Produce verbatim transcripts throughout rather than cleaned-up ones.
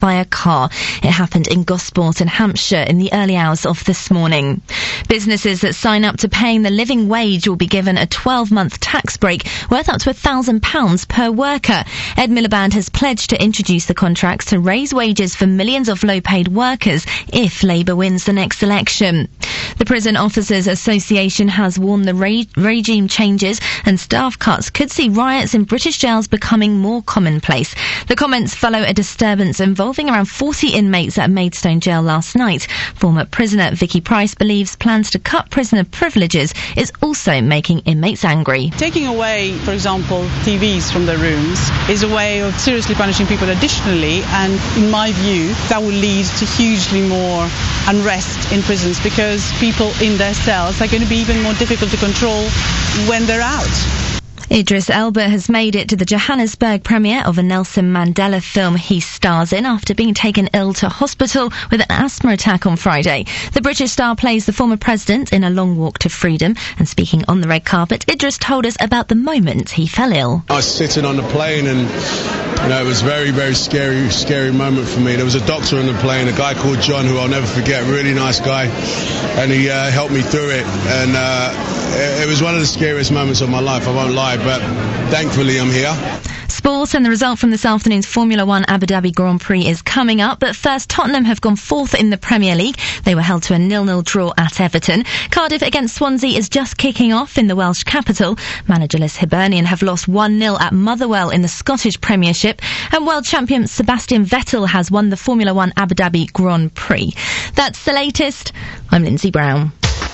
by a car. It happened in Gosport in Hampshire in the early hours of this morning. Businesses that sign up to paying the living wage will be given a twelve-month tax break worth up to one thousand pounds per worker. Ed Miliband has pledged to introduce the contracts to raise wages for millions of low-paid workers if Labour wins the next election. The Prison Officers Association has warned the re- regime changes and staff cuts could see riots in British jails becoming more commonplace. The comments follow a disturbance involving around forty inmates at Maidstone Jail last night. Former prisoner Vicky Price believes plans to cut prisoner privileges is also making inmates angry. Taking away, for example, T Vs from their rooms is a way of seriously punishing people additionally, and in my view that will lead to hugely more unrest in prisons because people in their cells are going to be even more difficult to control when they're out. Idris Elba has made it to the Johannesburg premiere of a Nelson Mandela film he stars in after being taken ill to hospital with an asthma attack on Friday. The British star plays the former president in A Long Walk to Freedom, and speaking on the red carpet, Idris told us about the moment he fell ill. I was sitting on the plane and, you know, it was a very, very scary, scary moment for me. There was a doctor on the plane, a guy called John, who I'll never forget, really nice guy, and he uh, helped me through it, and uh, it was one of the scariest moments of my life, I won't lie, but thankfully I'm here. Sport, and the result from this afternoon's Formula One Abu Dhabi Grand Prix is coming up, but first Tottenham have gone fourth in the Premier League. They were held to a nil-nil draw at Everton. Cardiff against Swansea is just kicking off in the Welsh capital. Managerless Hibernian have lost one nil at Motherwell in the Scottish Premiership, and world champion Sebastian Vettel has won the Formula One Abu Dhabi Grand Prix. That's the latest. I'm Lindsay Brown.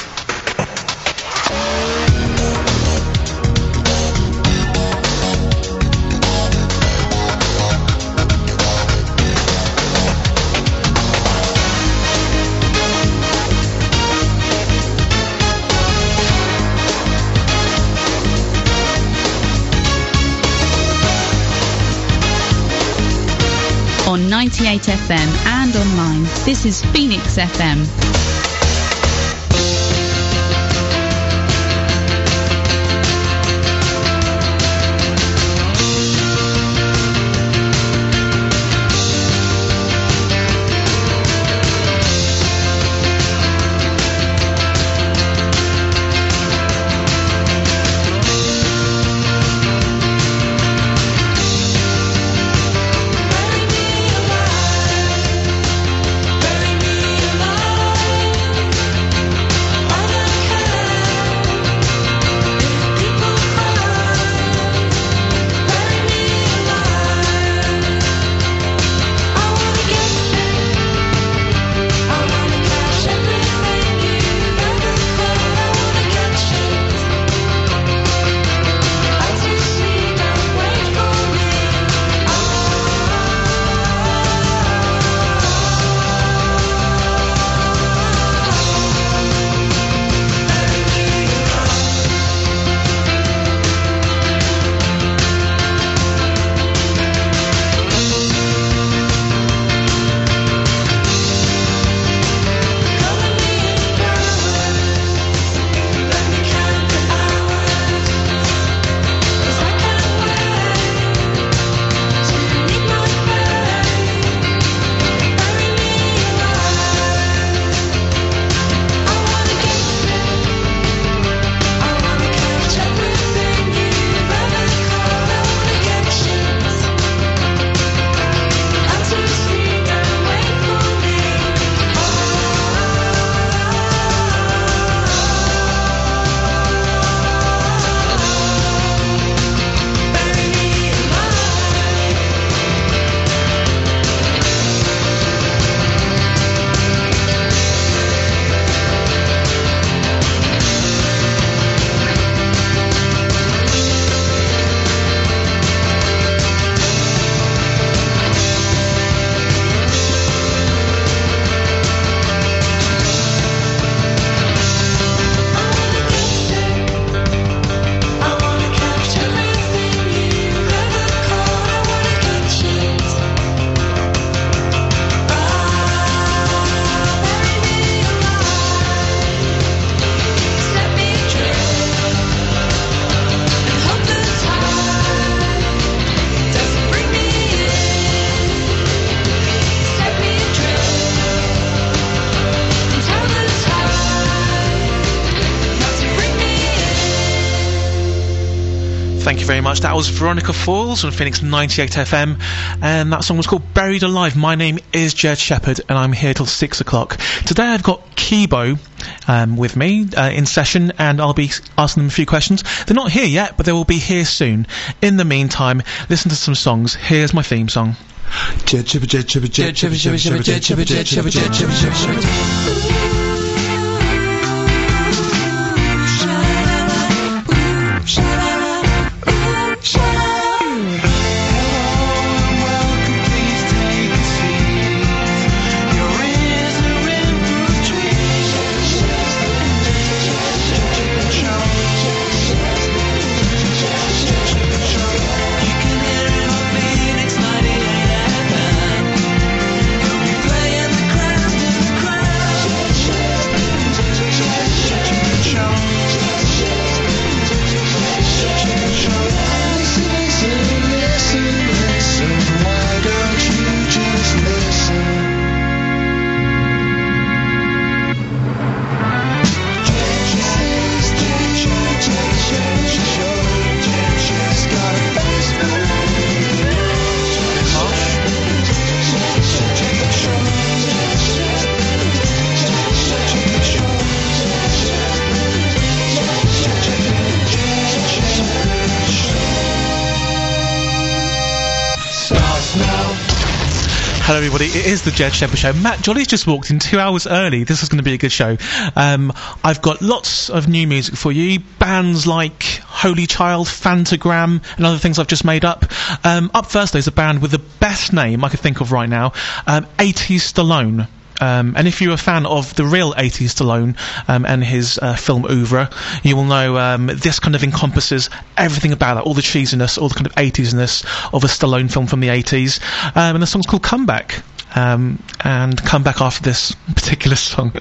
On ninety-eight F M and online, this is Phoenix F M. Bury me alive, bury me alive. Thank you very much. That was Veronica Falls on Phoenix ninety-eight F M, and that song was called Buried Alive. My name is Jed Shepherd, and I'm here till six o'clock. Today I've got Kibo um, with me uh, in session, and I'll be asking them a few questions. They're not here yet, but they will be here soon. In the meantime, listen to some songs. Here's my theme song. Jed Shepherd, Jed Shepherd, Jed Shepherd, Jed Shepherd, Jed Shepherd, Jed Shepherd, Jed Shepherd, Jed Shepherd. Hello everybody, it is the Jed Shepherd Show. Matt Jolly's just walked in two hours early. This is going to be a good show. Um, I've got lots of new music for you. Bands like Holy Child, Fantagram, and other things I've just made up. Um, up first there's a band with the best name I could think of right now, um, eighties Stallone. Um, and if you're a fan of the real eighties Stallone um, and his uh, film oeuvre, you will know um, this kind of encompasses everything about that, all the cheesiness, all the kind of eighties-ness of a Stallone film from the eighties. Um, and the song's called Comeback. Um, and come back after this particular song.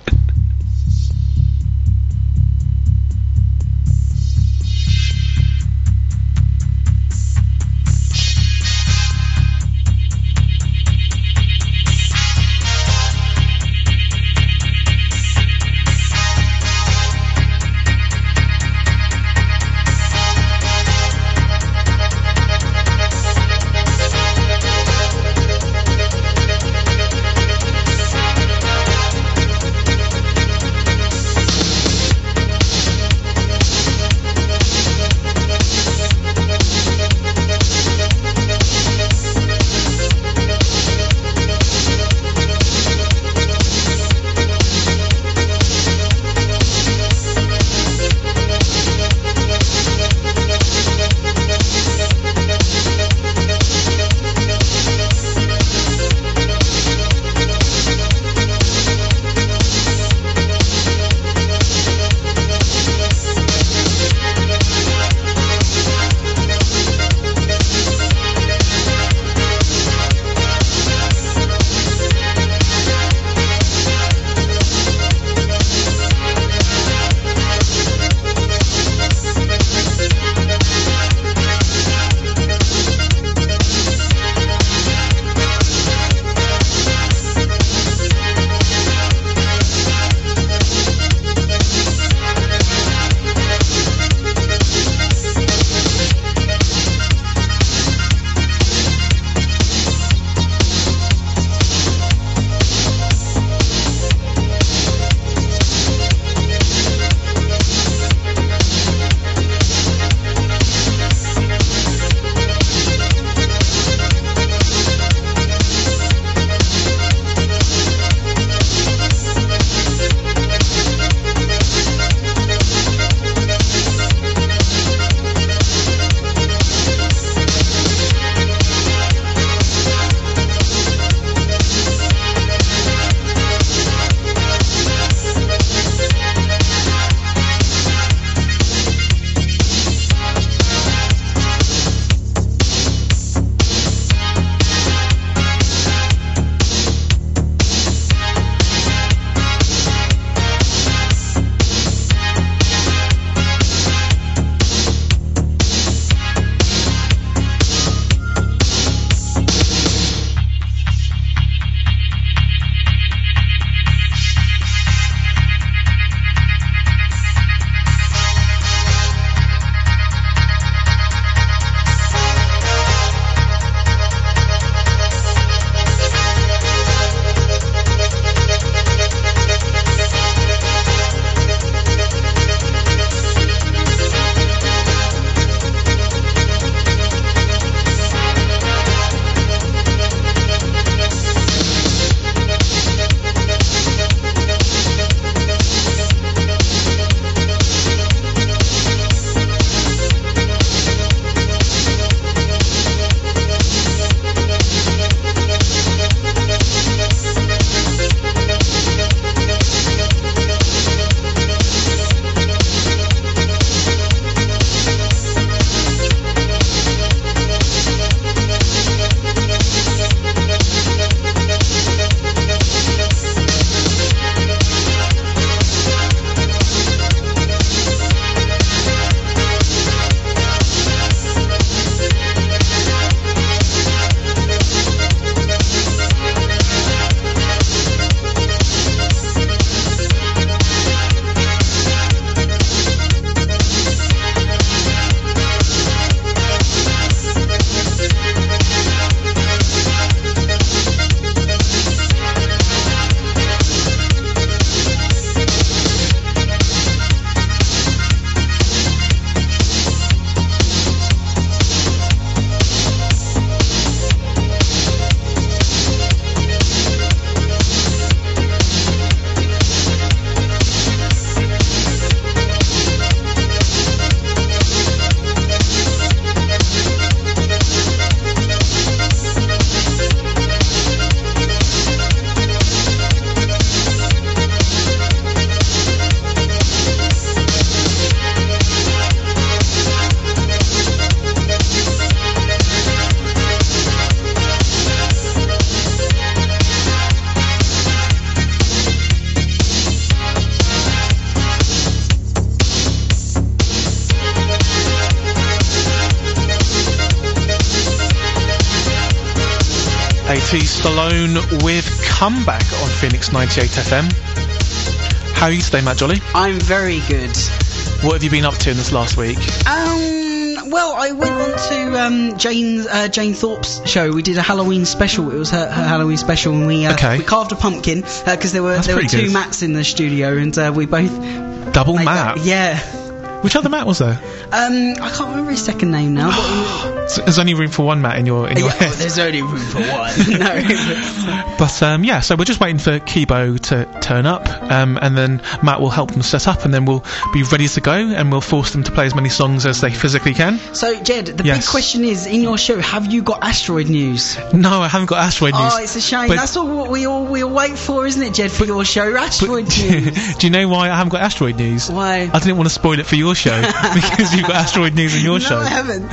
eighty Stallone with Comeback on Phoenix ninety-eight F M. How are you today, Matt Jolly? I'm very good. What have you been up to in this last week? Um, well, I went on to um, Jane uh, Jane Thorpe's show. We did a Halloween special. It was her, her Halloween special, and we uh, okay. we carved a pumpkin because uh, there were That's there were two good. Matts in the studio, and uh, we both double Matt. That. Yeah. Which other Matt was there? Um, I can't remember his second name now. But so there's only room for one Matt in your in your yeah, head. well, there's only room for one. No. But um, yeah, so we're just waiting for Kibo to turn up, um, and then Matt will help them set up, and then we'll be ready to go, and we'll force them to play as many songs as they physically can. So, Jed, the yes. big question is, in your show, have you got asteroid news? No, I haven't got asteroid news. Oh, it's a shame. But That's all what we all we all wait for, isn't it, Jed, for your show? Asteroid news. Do you know why I haven't got asteroid news? Why? I didn't want to spoil it for your show because you've got asteroid news in your no, show. No, I haven't.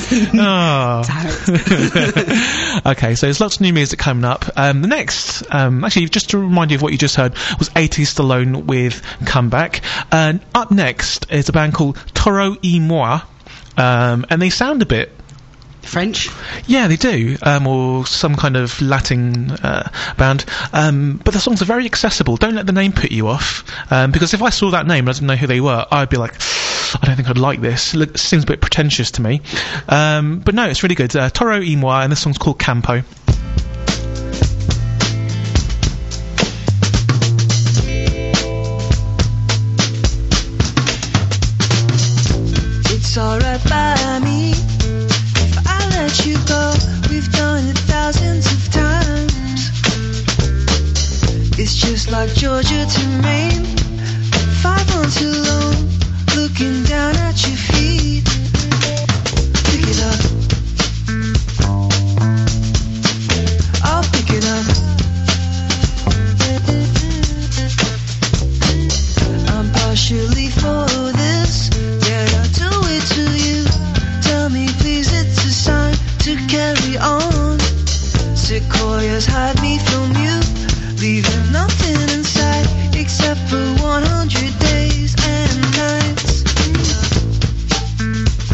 Oh. Okay, so there's lots of new music coming up. Um, the next, um, actually, just to remind you of what you just heard, was eighty Stallone with Comeback. And up next is a band called Toro y Moi, um, and they sound a bit French? Yeah, they do, um, or some kind of Latin uh, band. Um, but the songs are very accessible. Don't let the name put you off, um, because if I saw that name and I didn't know who they were, I'd be like, I don't think I'd like this. It seems a bit pretentious to me. Um, but no, it's really good. Uh, Toro y Moi, and this song's called Campo. It's alright by me if I let you go. We've done it thousands of times. It's just like Georgia to Maine. Five months alone, looking down at your feet. Pick it up. I'll pick it up. I'm partially for this. Yet I do it to you. Tell me please it's a sign to carry on. Sequoias hide me from you, leaving nothing inside except for one hundred days and nights.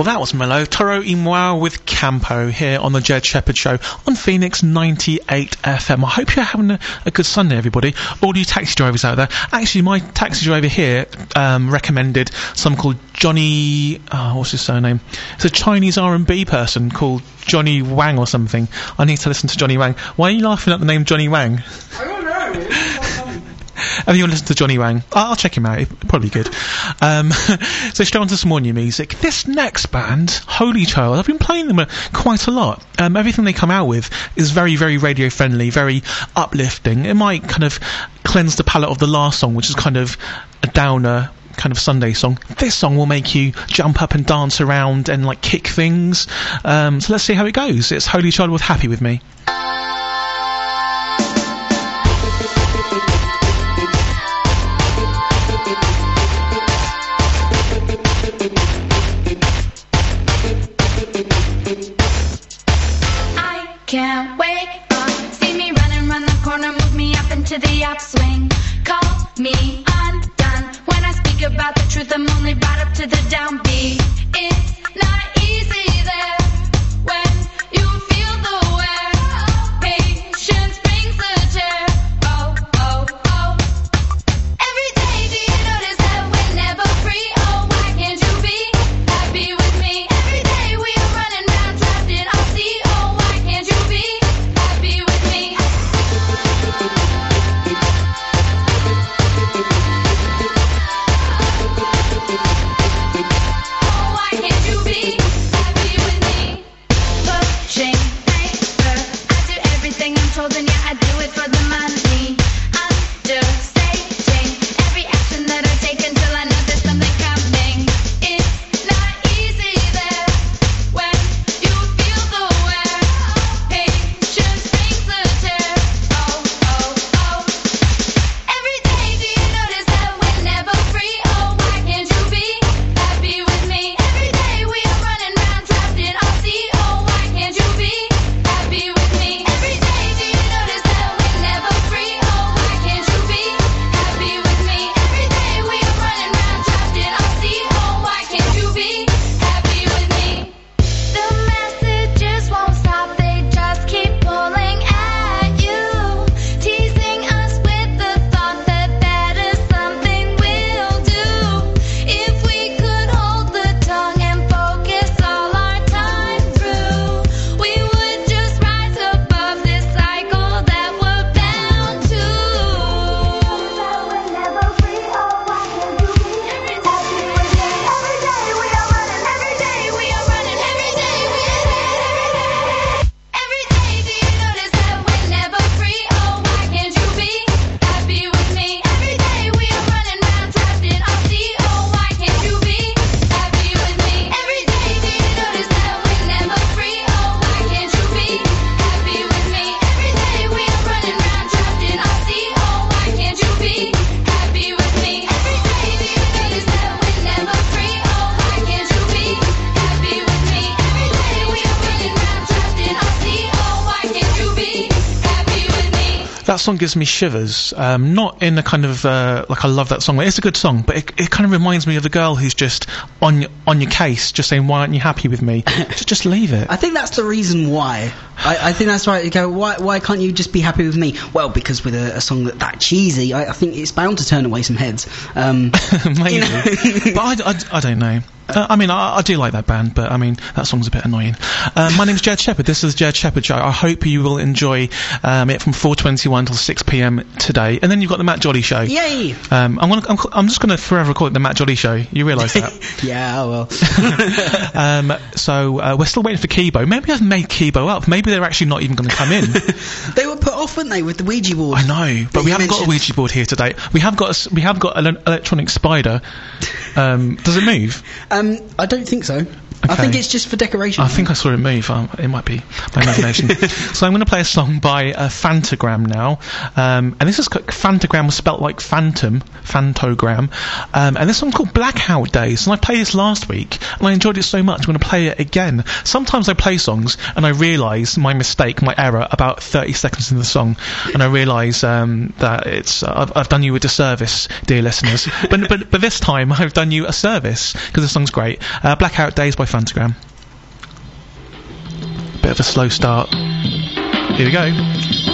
Well, that was mellow. Toro y Moi with Campo here on the Jed Shepherd Show on Phoenix ninety-eight F M. I hope you're having a, a good Sunday, everybody. All you taxi drivers out there. Actually, my taxi driver here um, recommended some called Johnny... Oh, what's his surname? It's a Chinese R and B person called Johnny Wang or something. I need to listen to Johnny Wang. Why are you laughing at the name Johnny Wang? I don't know. Have you listened to Johnny Wang? I'll, I'll check him out. He's probably good. Um, so straight on to some more new music. This next band, Holy Child, I've been playing them uh, quite a lot. Um, everything they come out with is very, very radio friendly, very uplifting. It might kind of cleanse the palate of the last song, which is kind of a downer kind of Sunday song. This song will make you jump up and dance around and like kick things. Um, so let's see how it goes. It's Holy Child with Happy With Me. Can't wait up, see me running round the corner, move me up into the upswing. Call me undone when I speak about the truth. I'm only brought up to the downbeat. It's not easy there when you feel the wear. Patience brings the tear. Oh, oh, oh. Every day do you notice that we're never free? Oh, why can't you be happy with me? Every day we are running round trapped in our sea. Oh, why can't you be happy with me? Oh, why can't you be happy with me? Pushing paper, I do everything I'm told, and yeah, I do it for the money. Understating every action that I take until I know there's something coming. It's not easy there when you feel the wear. Patience brings the tear. Oh, oh, oh. Every day do you notice that we're never free? Oh, why can't you be happy with me? Every day we are running round trapped in our sea. Oh, why can't you be happy with me? Every day do you notice that we're never free? Oh, why can't you be happy with me? Every day we are running round trapped in our sea. Oh, why can't you be happy with me? The messages won't stop, they just keep pulling at you, teasing us with the thought that that is something we'll do. If we could hold the tongue and focus all our time through, we would just rise above this cycle that we're bound to. We're never free, oh, why can't you be happy with me? Every day we are running, every day we are running, every day we are running. Every day do you notice that we're never free? Oh, why can't you be happy with me? Every day we are running round trapped in our sea. Oh, why can't you be happy with me? Every day do you notice that we're never free? Oh, why can't you be happy with me? Every day we are running round trapped in our sea. Oh, why can't you be happy with me? Every day do you notice that we're never free? Oh, why can't you be happy with me? Every day we are running round trapped in our sea. Oh, why can't you be happy with me? That song gives me shivers. Um, not in a kind of uh, like I love that song. It's a good song, but it, it kind of reminds me of the girl who's just on y- on your case, just saying, "Why aren't you happy with me?" just, just leave it. I think that's the reason why. I, I think that's right. You go, why why can't you just be happy with me? Well, because with a, a song that that cheesy, I, I think it's bound to turn away some heads. Um, Maybe, you know. but I, I, I don't know. Uh, I mean, I, I do like that band, but I mean, that song's a bit annoying. Uh, my name's Jed Shepherd. This is Jed Shepherd Show. I hope you will enjoy um, it from four twenty-one till six p.m. today. And then you've got the Matt Jolly Show. Yay! Um, I'm, gonna, I'm, I'm just going to forever call it the Matt Jolly Show. You realise that? Yeah, well. um, so uh, we're still waiting for Kibo. Maybe I've made Kibo up. Maybe they're actually not even going to come in. They were put off, weren't they, with the Ouija board? I know, but that we you haven't got a mentioned. Ouija board here today. We have got a, s- we have got an electronic spider. Um, does it move? Um, I don't think so. I Okay. think it's just for decoration. I think I saw it move. Um, it might be my imagination. So I'm going to play a song by uh, Fantagram now, um, and this is c- Fantagram was spelt like phantom, Fantogram, um, and this song's called Blackout Days. And I played this last week, and I enjoyed it so much. I'm going to play it again. Sometimes I play songs and I realise my mistake, my error, about thirty seconds into the song, and I realise um, that it's uh, I've, I've done you a disservice, dear listeners. but but but this time I've done you a service because the song's great. Uh, Blackout Days by Fantagram. Bit of a slow start. Here we go.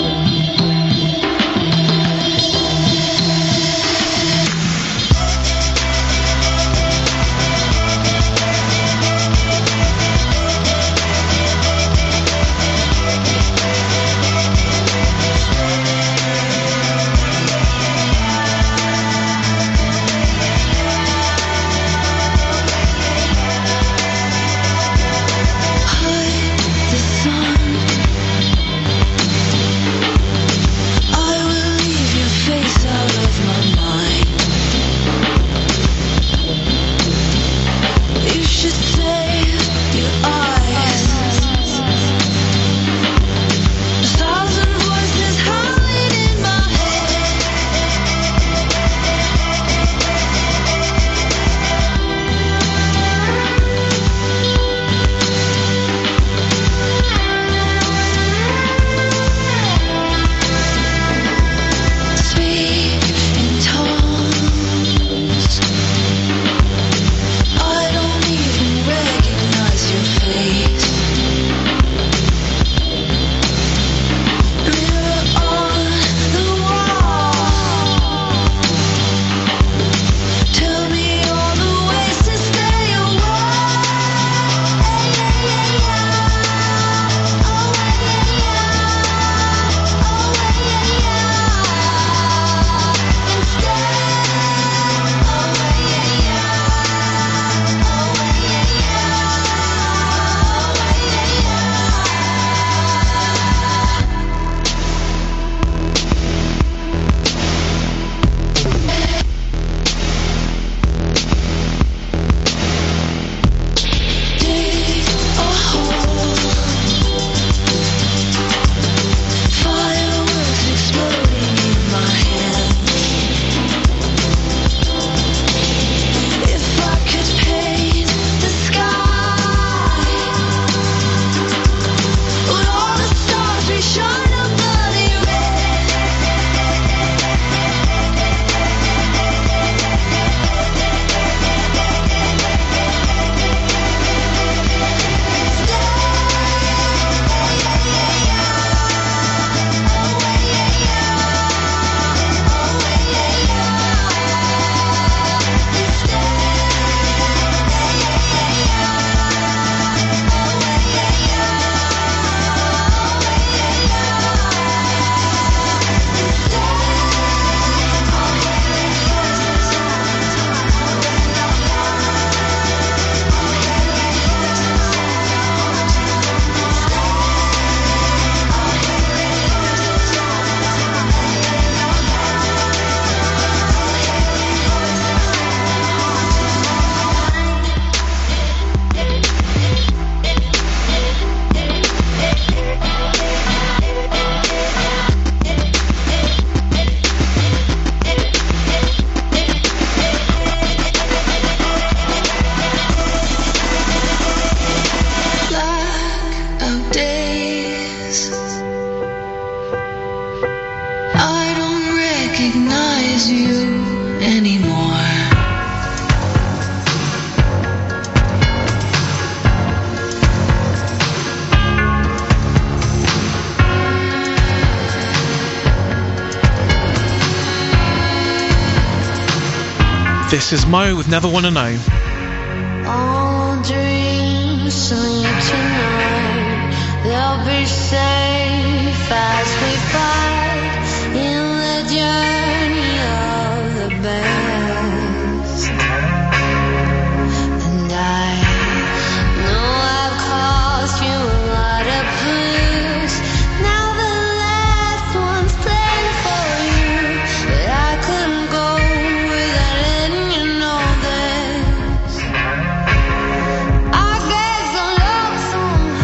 This is Mo with Never Wanna Know. All dreams sleep tonight. They'll be safe as we fight in the journey of the best. And I know I've cost you a lot of blues. Now the last one's playing for you, but I couldn't go without letting you know this. I gave some love, some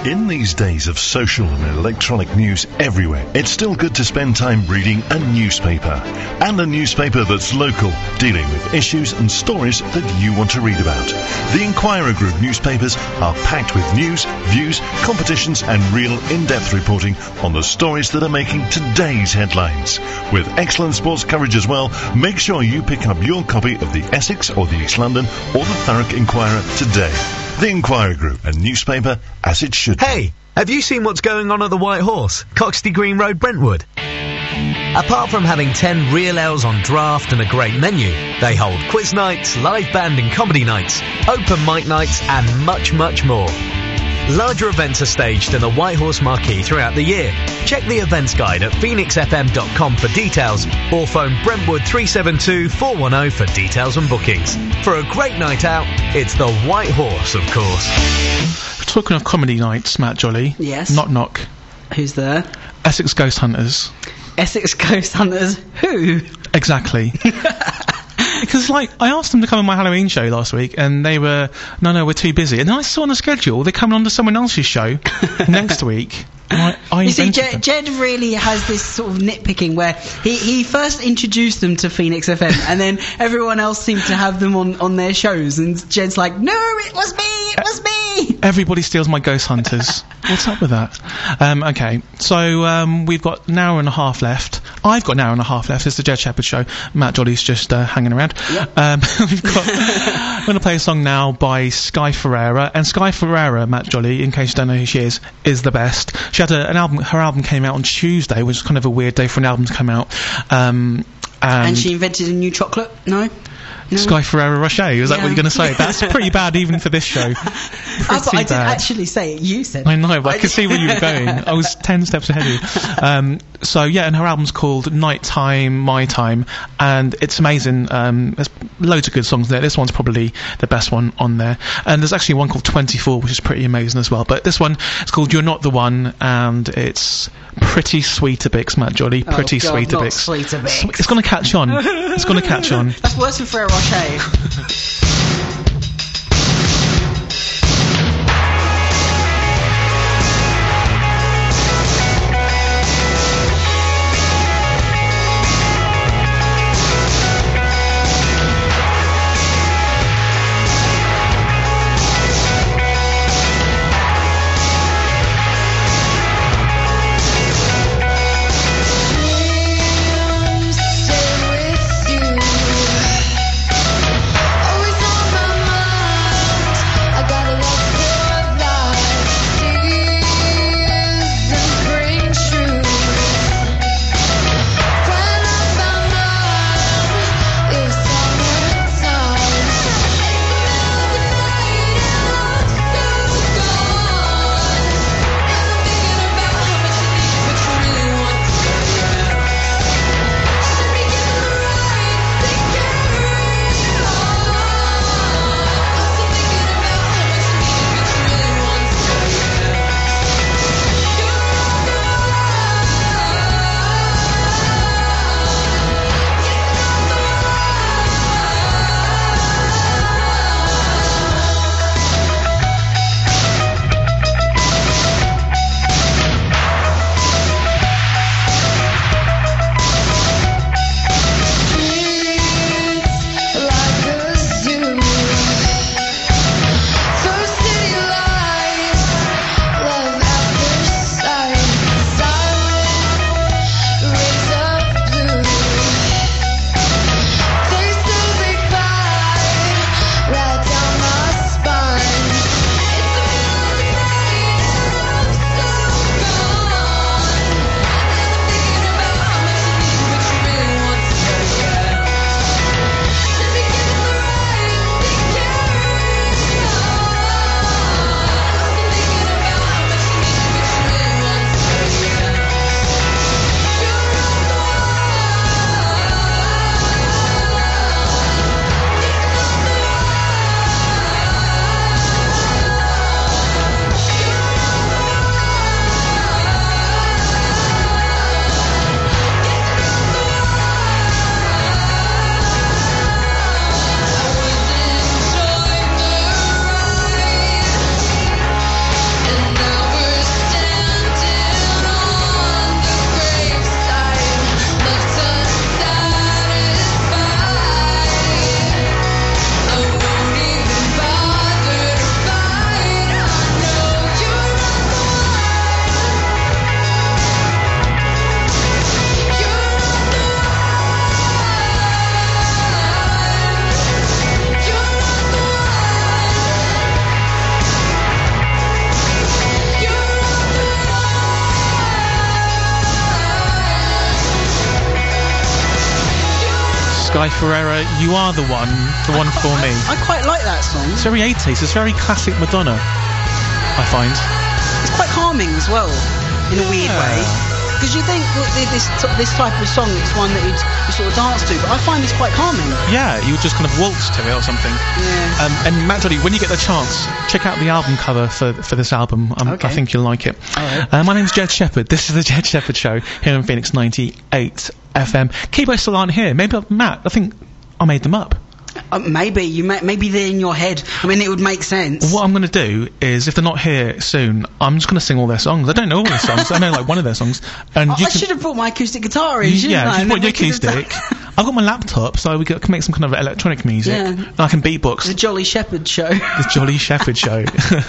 In these days of social and electronic news everywhere, it's still good to spend time reading a newspaper. And a newspaper that's local, dealing with issues and stories that you want to read about. The Inquirer Group newspapers are packed with news, views, competitions and real in-depth reporting on the stories that are making today's headlines. With excellent sports coverage as well, make sure you pick up your copy of the Essex or the East London or the Thurrock Inquirer today. The Inquirer Group, a newspaper as it should be. Hey, have you seen what's going on at the White Horse, Coxty Green Road, Brentwood? Apart from having ten real ales on draft and a great menu, they hold quiz nights, live band and comedy nights, open mic nights and much, much more. Larger events are staged in the White Horse Marquee throughout the year. Check the events guide at phoenix f m dot com for details or phone Brentwood three seven two, four one zero for details and bookings. For a great night out, it's the White Horse, of course. Talking of comedy nights, Matt Jolly. Yes. Knock knock. Who's there? Essex Ghost Hunters. Essex Ghost Hunters? Who? Exactly. Because, like, I asked them to come on my Halloween show last week, and they were, no, no, we're too busy. And then I saw on the schedule, they're coming on to someone else's show next week. I, I you see, invented Jed, them. Jed really has this sort of nitpicking where he, he first introduced them to Phoenix F M and then everyone else seemed to have them on, on their shows, and Jed's like, no, it was me, it was me! Everybody steals my Ghost Hunters. What's up with that? Um, okay, so um, we've got an hour and a half left. I've got an hour and a half left. It's the Jed Shepherd Show. Matt Jolly's just uh, hanging around. Yep. Um, we've got. I'm going to play a song now by Sky Ferreira, and Sky Ferreira, Matt Jolly, in case you don't know who she is, is the best. She had a, an album. Her album came out on Tuesday, which is kind of a weird day for an album to come out. Um, and, And she invented a new chocolate? No? No. Sky Ferreira Rocher. Is that Yeah. what you're going to say? That's pretty bad even for this show. I, thought I didn't bad. actually say it. You said. I know, but I, I could see where you were going. I was ten steps ahead of you. Um, so yeah, and her album's called Nighttime, My Time, and it's amazing. Um, there's loads of good songs there. This one's probably the best one on there. And there's actually one called twenty-four, which is pretty amazing as well. But this one, it's called You're Not the One, and it's pretty Sweeterbix, Matt Jolly. Pretty oh, God, not Sweeterbix. Sweeterbix. It's going to catch on. It's going to catch on. That's worse than Ferrero Rocher. Stay with you. Always know Sky Ferreira, You Are the One, the one for me. I quite like that song. It's very eighties, it's very classic Madonna, I find. It's quite calming as well, in a weird way. Because you think that th- this t- this type of song is one that you'd, you sort of dance to, but I find it's quite calming. Yeah, you would just kind of waltz to it or something. Yeah. Um, and Matt Jolly, when you get the chance, check out the album cover for for this album. Um, Okay. I think you'll like it. Alright. Uh, my name's Jed Shepherd. This is the Jed Shepherd Show here in Phoenix ninety-eight F M. Keyboards still aren't here. Maybe, Matt, I think I made them up. Uh, maybe you may, maybe they're in your head. I mean, it would make sense. What I'm going to do is, if they're not here soon, I'm just going to sing all their songs. I don't know all their songs. I know like one of their songs. And I, you I can, should have brought my acoustic guitar in. you, shouldn't yeah, I? just And put then your we could have acoustic. done- I've got my laptop, so we can make some kind of electronic music. Yeah. And I can beatbox. The Jolly Shepherd Show. The Jolly Shepherd Show.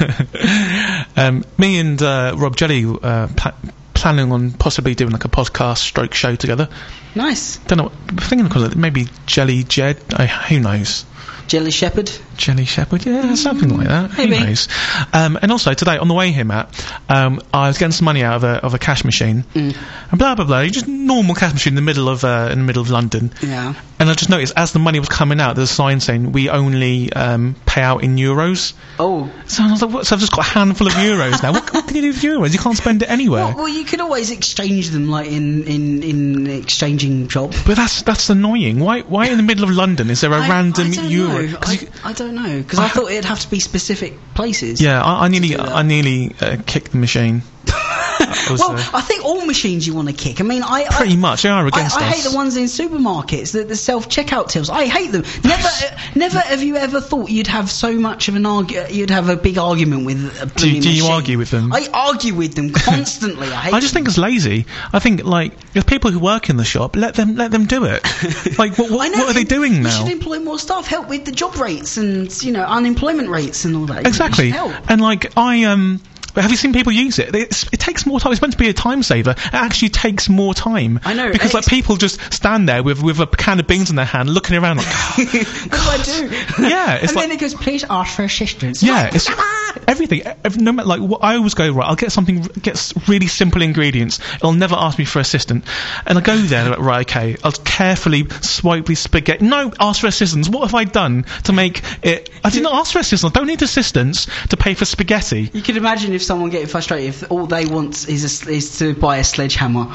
um, me and uh, Rob Jelly uh, pla- planning on possibly doing like a podcast stroke show together. Nice. Don't know. What, I'm thinking because maybe Jelly Jed. I, who knows? Jelly Shepherd. Jelly Shepherd, yeah, something like that. Maybe. Who knows? Um, and also today on the way here, Matt, um, I was getting some money out of a of a cash machine, Mm. and blah blah blah. Just normal cash machine in the middle of uh, in the middle of London. Yeah. And I just noticed as the money was coming out, there's a sign saying we only um, pay out in euros. Oh. So I was like, what? So I've just got a handful of euros now. What, what can you do with euros? You can't spend it anywhere. Well, well, you could always exchange them, like in in in exchanging shop. But that's that's annoying. Why why in the middle of London is there a I- random I don't euro? know. 'Cause I, you- I don't know because I, thought it'd have to be specific places. yeah, I, I nearly do that. I nearly uh, kicked the machine. I was, Well, uh, I think all machines you want to kick. I mean, I pretty I, much they are I, against I us. hate the ones in supermarkets, the, the self-checkout tills. I hate them. Never, uh, never have you ever thought you'd have so much of an argu- you'd have a big argument with a Do, blooming do you machine. argue with them? I argue with them constantly. I hate I just them. think it's lazy. I think like if people who work in the shop, let them let them do it. Like what I what, know, what are they we- doing We now? should employ more staff, help with the job rates and you know unemployment rates and all that. You Exactly. should help. And like I um. But have you seen people use it? It's, it takes more time. It's meant to be a time saver. It actually takes more time. I know, Because like it's- people just stand there with with a can of beans in their hand, looking around like, What do I do? Yeah, it's and like- then it goes, please ask for assistance. yeah, it's everything. Ev- No matter like what, I always go right. I'll get something, get s- really simple ingredients. It'll never ask me for assistant, and I go there like, right, okay. I'll carefully swipe the spaghetti. No, ask for assistance. What have I done to make it? I did not ask for assistance. I don't need assistance to pay for spaghetti. You can imagine if someone getting frustrated if all they want is a, s- is to buy a sledgehammer.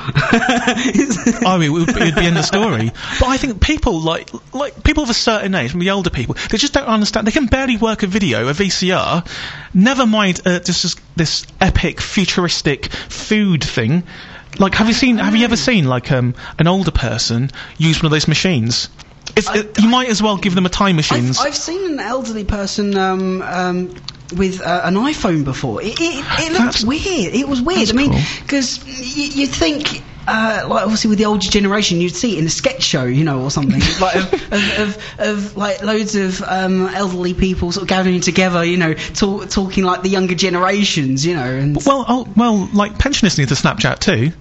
I mean, it would, it would be in the story. But I think people like like people of a certain age, from the older people, they just don't understand. They can barely work a video, a V C R. Never mind uh, this is this epic futuristic food thing. Like, have you seen? Have you ever seen like um an older person use one of those machines? It's, I- it, you might as well give them a time machine. I've, I've seen an elderly person um, um, with uh, an iPhone before. It, it, it looked That's- weird. It was weird. that's I mean, cool. because y- you think. Uh, like obviously with the older generation, you'd see it in a sketch show, you know, or something like of, of, of, of like loads of um, elderly people sort of gathering together, you know, talk, talking like the younger generations, you know. And Well, oh, well, like pensioners need to Snapchat too.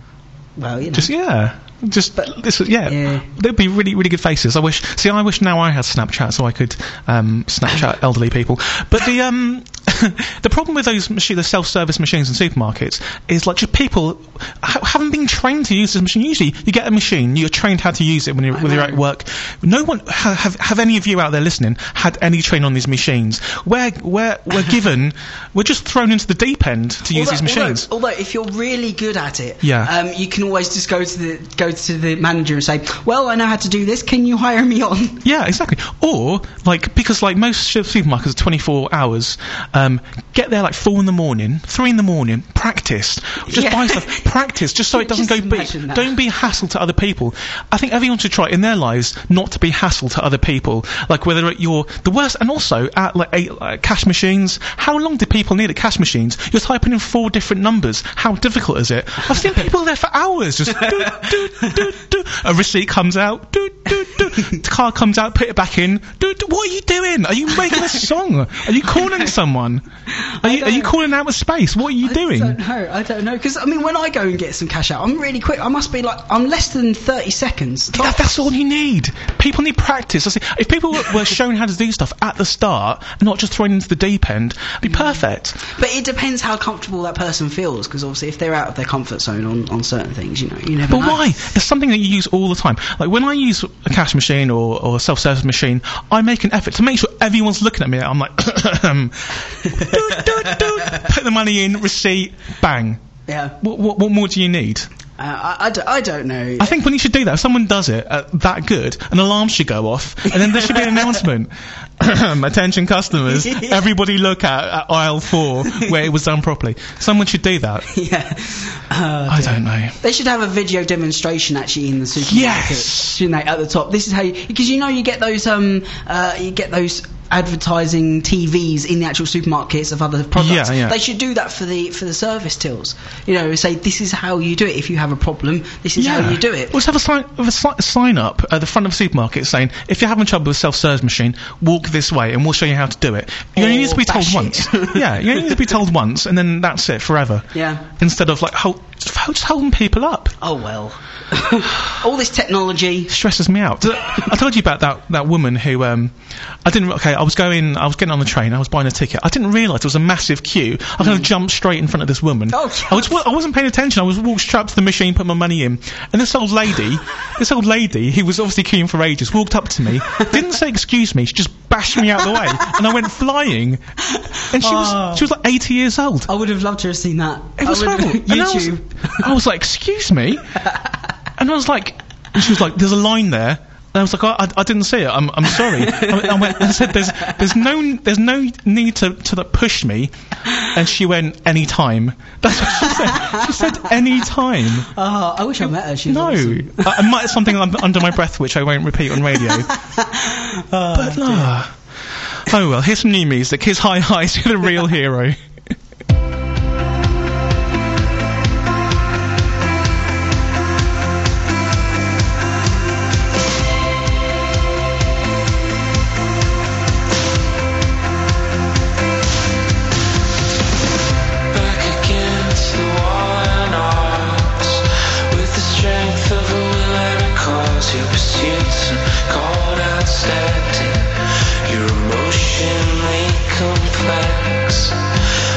well, you know. Just yeah. Just this, yeah. Yeah. They'd be really, really good faces. I wish. See, I wish now I had Snapchat so I could um, Snapchat elderly people. But the um, the problem with those machines, the self-service machines in supermarkets, is like just people ha- haven't been trained to use this machine. Usually, you get a machine, you're trained how to use it when you're, when you're at work. No one ha- have have any of you out there listening had any training on these machines. We're we're we're given, we're just thrown into the deep end to use although, these machines. Although, although if you're really good at it, Yeah. um, you can always just go to the go to the manager and say, "Well, I know how to do this. Can you hire me on?" Yeah, exactly. Or like because like most sh- supermarkets are twenty-four hours, um, get there like four in the morning, three in the morning, practice. Just Yeah. buy stuff, practice, just so it doesn't Just go big. imagine that. Don't be a hassle to other people. I think everyone should try in their lives not to be hassle to other people. Like whether at your the worst, and also at like eight, like, cash machines. How long do people need at cash machines? You're typing in four different numbers. How difficult is it? I've seen people there for hours just do do do do. A receipt comes out. Do do do. The card comes out. Put it back in. Do do. What are you doing? Are you making a song? Are you calling someone? Are you, are you calling out of space? What are you doing? I don't know. I don't know. Because I mean, when I go and get some cash out, I'm really quick. I must be like, I'm less than thirty seconds. That, that's all you need. People need practice. I see, if people were, were shown how to do stuff at the start, and not just thrown into the deep end, it'd be perfect. But it depends how comfortable that person feels. Because obviously, if they're out of their comfort zone on, on certain things, you know, you never But know. why? It's something that you use all the time. Like when I use a cash machine, machine or, or a self-service machine, I make an effort to make sure everyone's looking at me. I'm like, doot, doot, doot, put the money in, receipt, bang. Yeah. What, what, what more do you need? Uh, I, I, don't, I don't know. I think when you should do that, if someone does it uh, that good, an alarm should go off, and then there should be an announcement. Attention customers, everybody look at, at aisle four where it was done properly. Someone should do that. Yeah. Uh, I don't know. They should have a video demonstration actually in the supermarket. Yes. Shouldn't they, at the top? This is how you, because you know you get those um uh you get those advertising T Vs in the actual supermarkets of other products. Yeah, yeah. They should do that for the for the service tills. You know, say this is how you do it. If you have a problem, this is Yeah. how you do it. Let's have a sign, have a si- sign up at the front of a supermarket saying, if you're having trouble with self-service machine, walk this way and we'll show you how to do it. You only Or need to be told bash once. it. Yeah, you only need to be told once and then that's it forever. Yeah. Instead of like, hold, just, just holding people up. Oh well. All this technology Stresses me out. I told you about that, that woman who, um, I didn't, okay, I was going, I was getting on the train, I was buying a ticket. I didn't realise there was a massive queue. I kind of jumped straight in front of this woman. Oh, I, was, I wasn't paying attention. I was walked straight up to the machine, put my money in, and this old lady, this old lady, who was obviously queuing for ages, walked up to me, didn't say excuse me, she just bashed me out of the way, and I went flying. And she Oh. was, she was like eighty years old. I would have loved to have seen that. It was I would- horrible. And I was, YouTube. I was like, excuse me? And I was like, and she was like, there's a line there. And I was like, I, I, I didn't see it. I'm, I'm sorry. I, I went and said, there's, there's no, there's no need to, to that push me. And she went, any time. That's what she said. She said, any time. Oh, I wish I met her. She's No, awesome. I, I might have something un- under my breath which I won't repeat on radio. Oh, But no. Oh well, here's some new music. Here's High Highs with a Real Hero. Back against the wall and odds, with the strength of a will and a cause. Your pursuits are called outstanding. You're emotionally complex.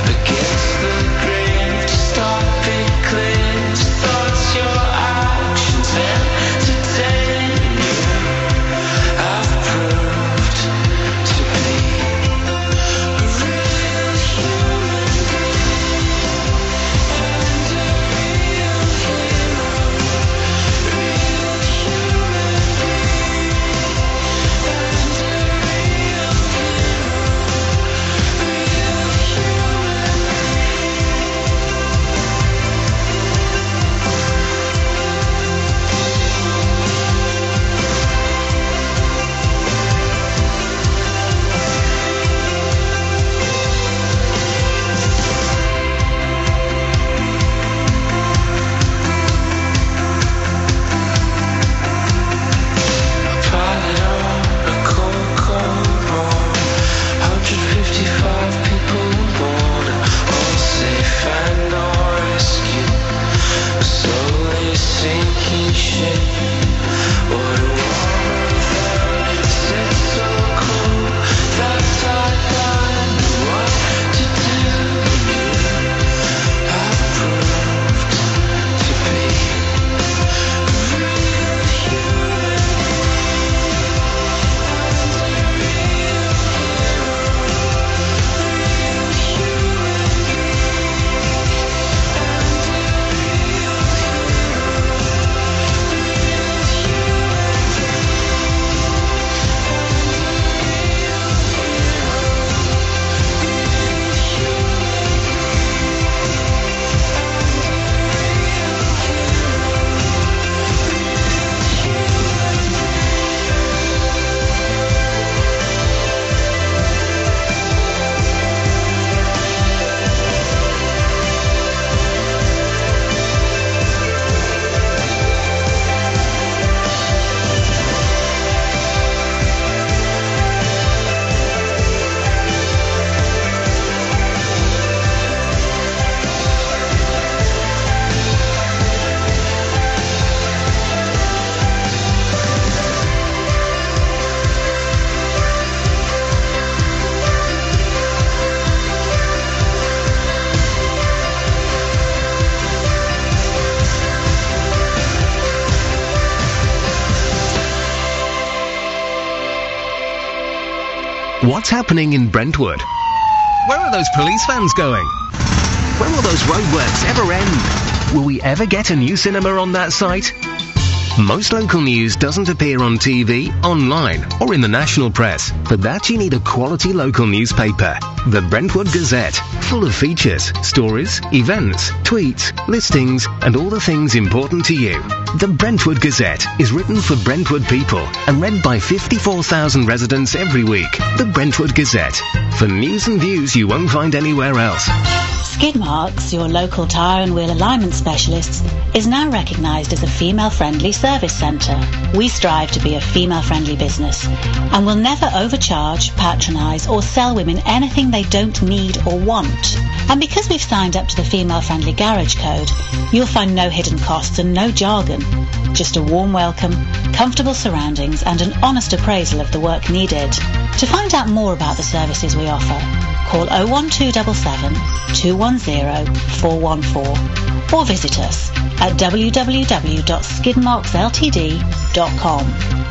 What's happening in Brentwood? Where are those police vans going? When will those roadworks ever end? Will we ever get a new cinema on that site? Most local news doesn't appear on T V, online, or in the national press. For that you need a quality local newspaper. The Brentwood Gazette. Full of features, stories, events, tweets, listings, and all the things important to you. The Brentwood Gazette is written for Brentwood people and read by fifty-four thousand residents every week. The Brentwood Gazette. For news and views you won't find anywhere else. Skidmarks, your local tyre and wheel alignment specialists, is now recognised as a female-friendly service centre. We strive to be a female-friendly business and will never overcharge, patronise or sell women anything they don't need or want. And because we've signed up to the Female-Friendly Garage Code, you'll find no hidden costs and no jargon. Just a warm welcome, comfortable surroundings and an honest appraisal of the work needed. To find out more about the services we offer, call oh one two seven seven, two one zero, four one four or visit us at w w w dot skidmarks l t d dot com.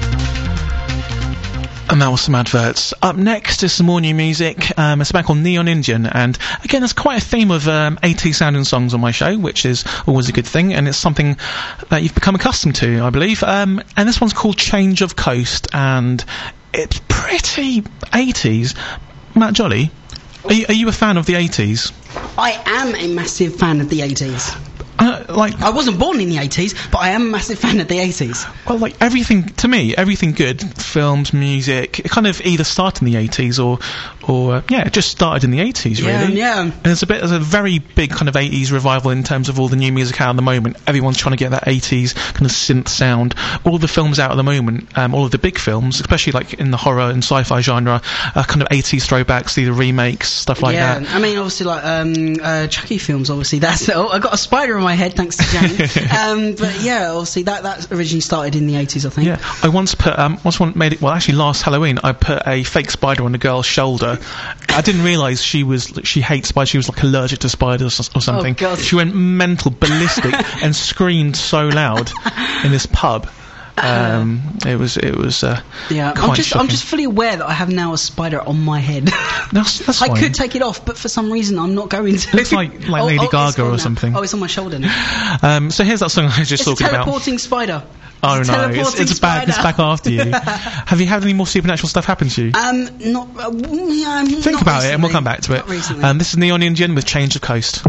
And that was some adverts. Up next is some more new music. Um, it's a band called Neon Indian, and again, there's quite a theme of um, eighties sounding songs on my show, which is always a good thing, and it's something that you've become accustomed to, I believe. Um, and this one's called Change of Coast, and it's pretty eighties. Matt Jolly, are you, are you a fan of the eighties? I am a massive fan of the eighties. Uh, like I wasn't born in the eighties, but I am a massive fan of the eighties. Well, like everything to me, everything good, films, music, it kind of either started in the eighties or, or uh, yeah, it just started in the eighties, Yeah, really. yeah. And there's a bit, there's a very big kind of eighties revival in terms of all the new music out at the moment. Everyone's trying to get that eighties kind of synth sound. All the films out at the moment, um, all of the big films, especially like in the horror and sci-fi genre, are kind of eighties throwbacks, either remakes, stuff like yeah, that. I mean, obviously, like um, uh, Chucky films. Obviously, that's. Oh, I got a spider in my head, thanks to Jane. um, but yeah, obviously, that that originally started in the eighties, I think. Yeah, I once put um, once one made it. Well, actually, last Halloween, I put a fake spider on a girl's shoulder. I didn't realise she was she hates spiders. She was like allergic to spiders or, or something. Oh, God. She went mental, ballistic, and screamed so loud in this pub. Um, it was it was uh, Yeah, quite I'm just shocking. I'm just fully aware that I have now a spider on my head. That's, that's I fine. could take it off, but for some reason I'm not going to. Looks like like Oh, Lady oh, it's Gaga gone or now. something. Oh, it's on my shoulder now. Um, so here's that song I was just It's a talking about. teleporting spider. Oh It's a no, it's, teleporting it's back. It's spider. back after you. Have you had any more supernatural stuff happen to you? Um, not. Uh, mm, yeah, um, Think not about it, and we'll recently. come back to it. Not recently. Um, this is Neon Indian with Change of Coast.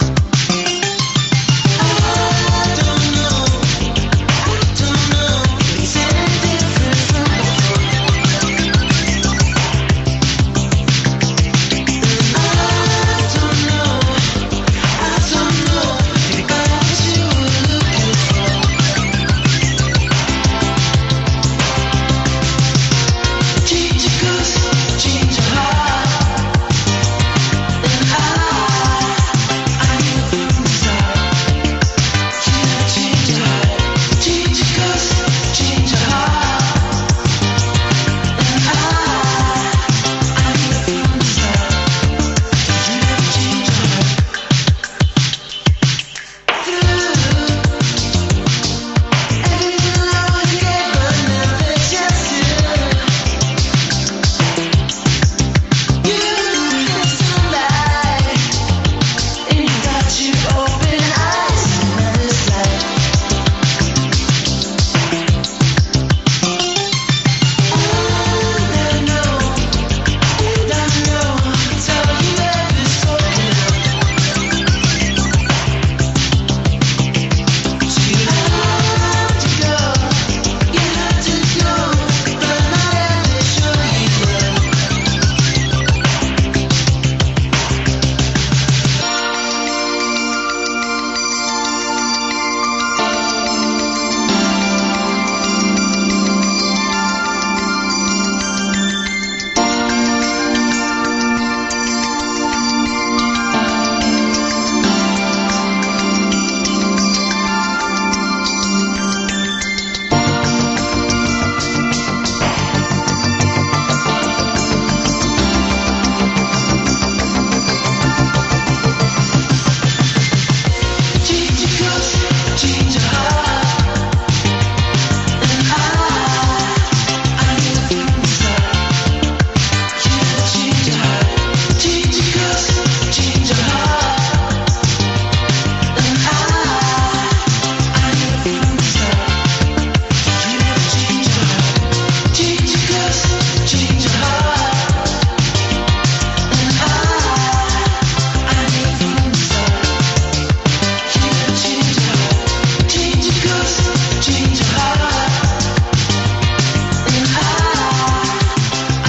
I don't know, don't know.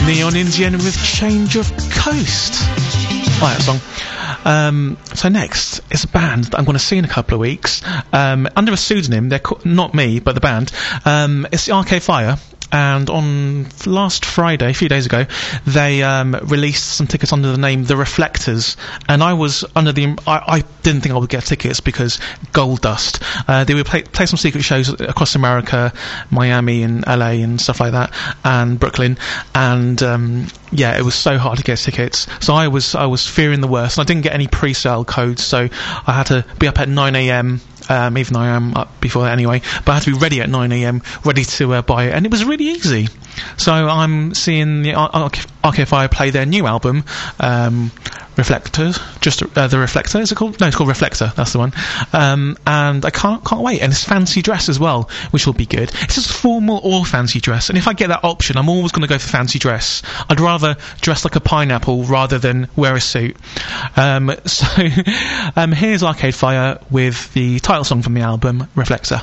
Neon Indian with Change of Coast. I like that song. Um, so next is a band that I'm going to see in a couple of weeks, um, under a pseudonym. They're co- not me, but the band. Um, it's the Arcade Fire. And on last Friday, a few days ago, they um, released some tickets under the name The Reflectors. And I was under the... I, I didn't think I would get tickets because gold dust. Uh, they would play, play some secret shows across America, Miami and L A and stuff like that, and Brooklyn. And um, yeah, it was so hard to get tickets. So I was I was fearing the worst. And I didn't get any pre-sale codes, so I had to be up at nine a.m. Um, even though I am up before that anyway, but I had to be ready at nine a.m. ready to uh, buy it, and it was really easy. So I'm seeing the Ar- Ar- Arcade Fire play their new album, um, Reflectors, just uh, the Reflector, is it called? No, it's called Reflector, that's the one. Um, and I can't can't wait, and it's fancy dress as well, which will be good. It's just formal or fancy dress, and if I get that option, I'm always going to go for fancy dress. I'd rather dress like a pineapple rather than wear a suit. Um, so um, here's Arcade Fire with the title song from the album, Reflector.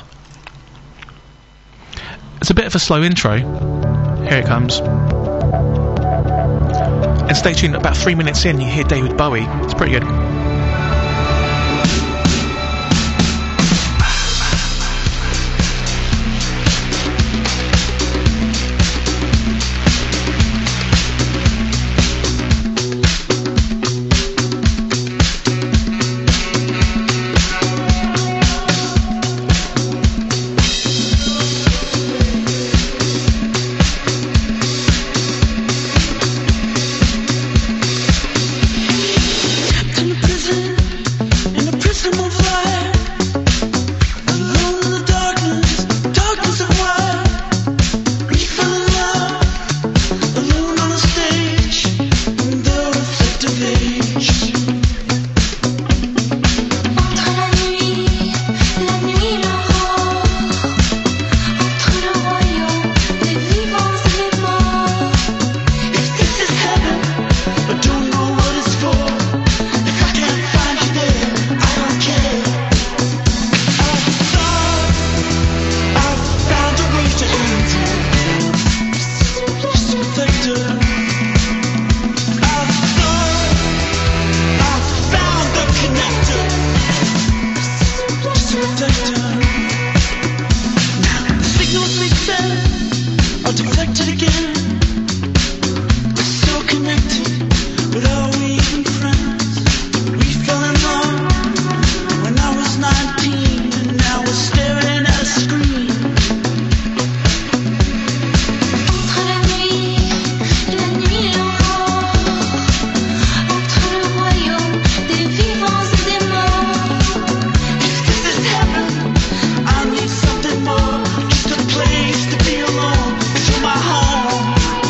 It's a bit of a slow intro. Here it comes. And stay tuned, about three minutes in, you hear David Bowie. It's pretty good. Something more, just a place to be alone. Feel my home.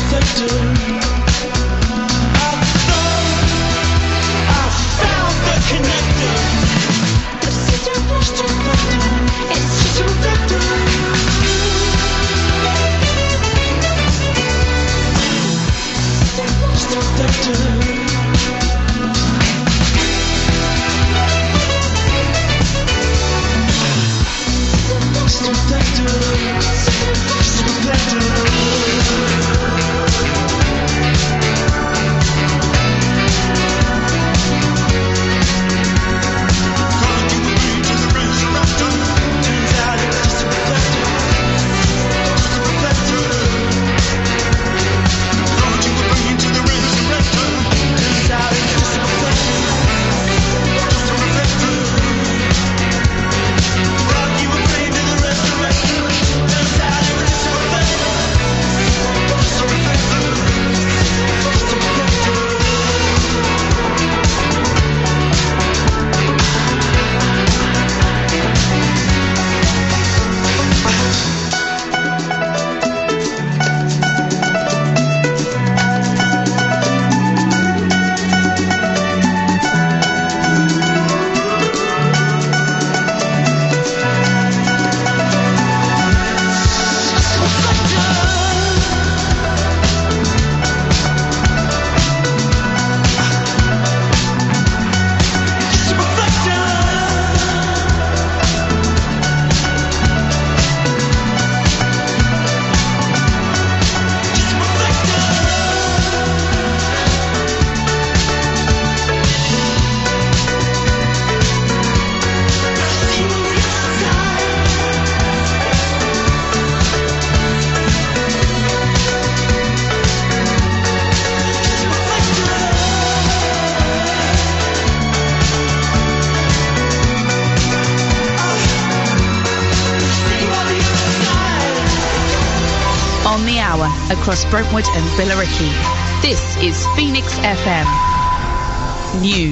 On the hour across Brentwood and Billericay. This is Phoenix F M News.